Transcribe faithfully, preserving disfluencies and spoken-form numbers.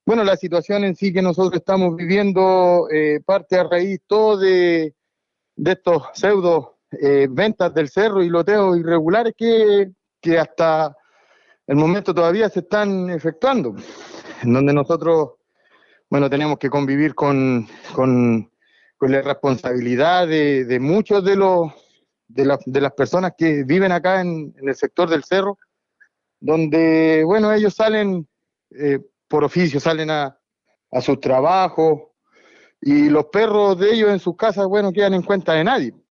Bueno, la situación en sí que nosotros estamos viviendo eh, parte a raíz todo de, de estos pseudo eh, ventas del cerro y loteos irregulares que, que hasta el momento todavía se están efectuando, en donde nosotros, bueno, tenemos que convivir con, con, con la responsabilidad de, de muchos de los de, la, de las personas que viven acá en, en el sector del cerro, donde, bueno, ellos salen eh, por oficio, salen a, a sus trabajos y los perros de ellos en sus casas, bueno, quedan en cuenta de nadie.